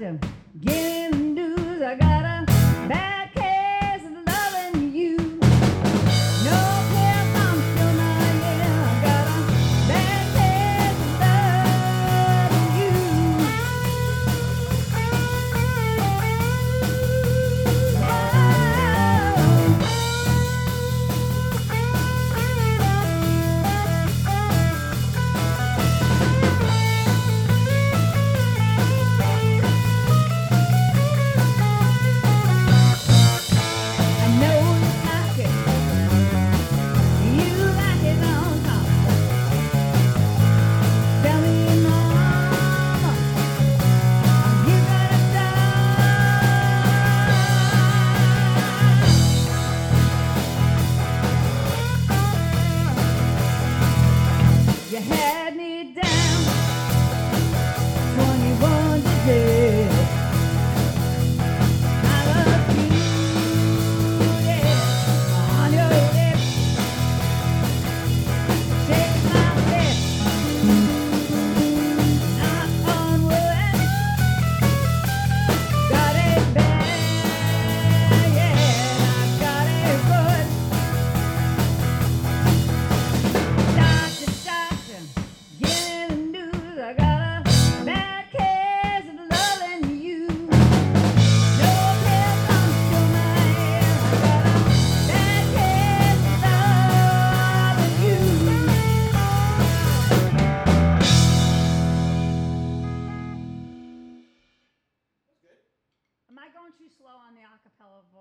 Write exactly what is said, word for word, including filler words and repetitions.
doctor, give me the news. I got a bad case of loving you. No care, I'm still not here. I got a bad case of loving you. I know you like it. You like it on top. Tell me, mama, you gotta stop. You had me down twenty-one days. I love you, yeah, on your lips. Shake my lips, knock on wood. Got it bad, yeah, I got it good. Doctor, doctor, give me the news. I got a bad case of loving you. No care, I'm still not here. I got a bad case of loving you. Am I going too slow on the acapella voice?